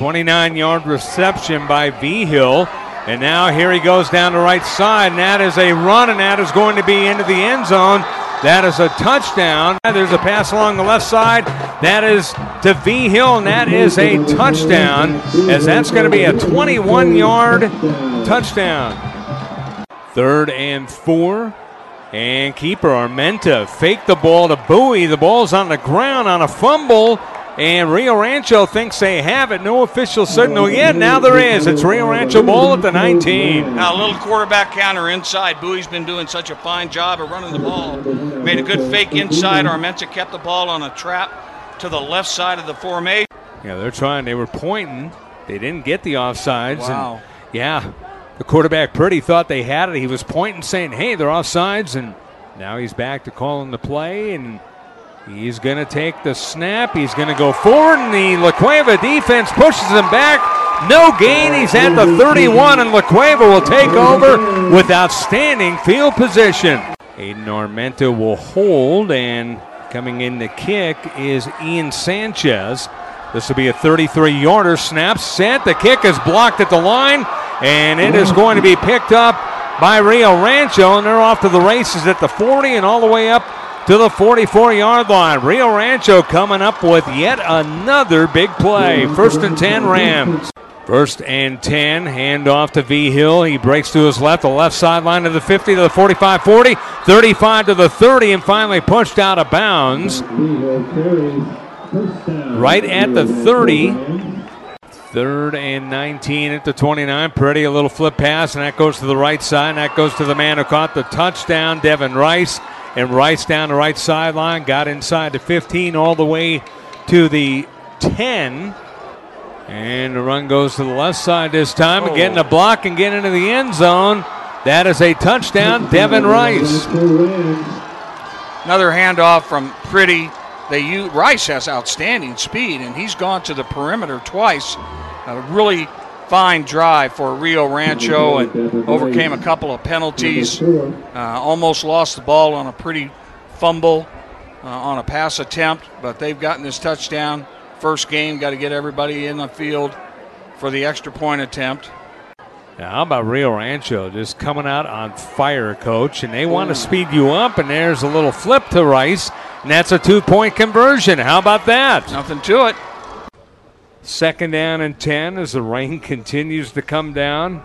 29-yard reception by Vigil. And now here he goes down the right side, and that is a run, and that is going to be into the end zone. That is a touchdown. There's a pass along the left side. That is to Vigil, and that is a touchdown, as that's going to be a 21-yard touchdown. 3rd and 4. And keeper Armenta faked the ball to Bowie. The ball's on the ground on a fumble. And Rio Rancho thinks they have it. No official signal yet. Now there is. It's Rio Rancho ball at the 19. Now a little quarterback counter inside. Bowie's been doing such a fine job of running the ball. Made a good fake inside. Armenta kept the ball on a trap to the left side of the formation. Yeah, they're trying. They were pointing. They didn't get the offsides. Wow. And yeah, the quarterback Purdy thought they had it. He was pointing, saying, hey, they're offsides. And now he's back to calling the play. And he's going to take the snap. He's going to go forward, and the La Cueva defense pushes him back. No gain. He's at the 31, and La Cueva will take over with outstanding field position. Aiden Armenta will hold, and coming in to kick is Ian Sanchez. This will be a 33-yarder. Snap set. The kick is blocked at the line, and it is going to be picked up by Rio Rancho, and they're off to the races at the 40 and all the way up to the 44-yard line. Rio Rancho coming up with yet another big play. 1st and 10 Rams. 1st and 10, handoff to Vigil. He breaks to his left, the left sideline to the 50, to the 45, 40, 35 to the 30, and finally pushed out of bounds. Right at the 30. 3rd and 19 at the 29. Pretty a little flip pass, and that goes to the right side, and that goes to the man who caught the touchdown, Devin Rice. And Rice down the right sideline, got inside the 15 all the way to the 10. And the run goes to the left side this time, and getting a block and getting into the end zone. That is a touchdown, Devin Rice. Another handoff from Pretty. Rice has outstanding speed, and he's gone to the perimeter twice. A really fine drive for Rio Rancho, and overcame a couple of penalties. Almost lost the ball on a Pretty fumble on a pass attempt, but they've gotten this touchdown. First game, got to get everybody in the field for the extra point attempt. Now, how about Rio Rancho just coming out on fire, Coach, and they want to speed you up, and there's a little flip to Rice, and that's a 2-point conversion. How about that? Nothing to it. 2nd down and 10 as the rain continues to come down.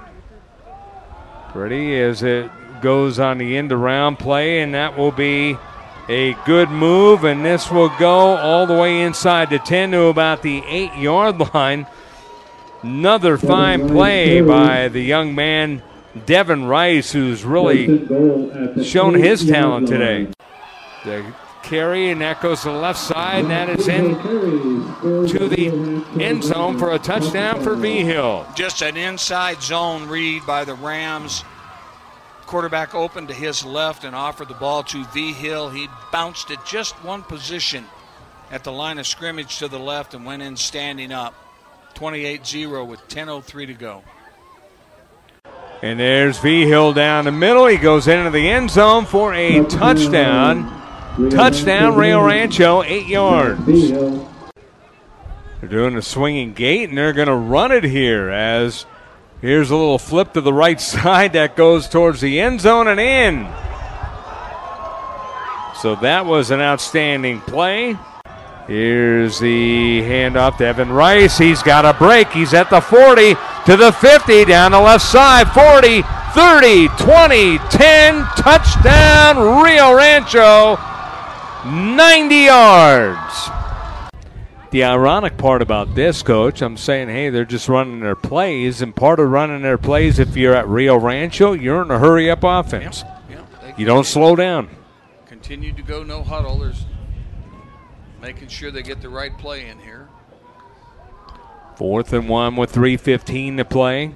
Pretty as it goes on the end around play, and that will be a good move, and this will go all the way inside the 10 to about the 8-yard line. Another fine play by the young man, Devin Rice, who's really shown his talent today. The carry, and that goes to the left side, and that is in to the end zone for a touchdown for Vigil. Just an inside zone read by the Rams. Quarterback opened to his left and offered the ball to Vigil. He bounced it just one position at the line of scrimmage to the left and went in standing up. 28-0 with 10:03 to go. And there's Vigil down the middle. He goes into the end zone for a touchdown. Touchdown, Rio Rancho, 8 yards. They're doing a swinging gate, and they're going to run it here as here's a little flip to the right side that goes towards the end zone and in. So that was an outstanding play. Here's the handoff to Evan Rice. He's got a break. He's at the 40 to the 50, down the left side, 40, 30, 20, 10, touchdown, Rio Rancho, 90 yards. The ironic part about this, Coach, I'm saying, hey, they're just running their plays, and part of running their plays, if you're at Rio Rancho, you're in a hurry-up offense. You don't slow down. Continue to go no huddle. There's making sure they get the right play in here. 4th and 1 with 3:15 to play.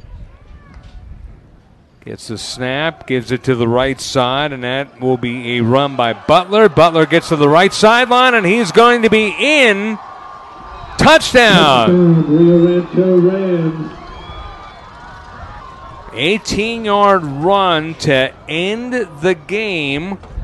Gets the snap, gives it to the right side, and that will be a run by Butler. Butler gets to the right sideline, and he's going to be in. Touchdown! 18-yard run to end the game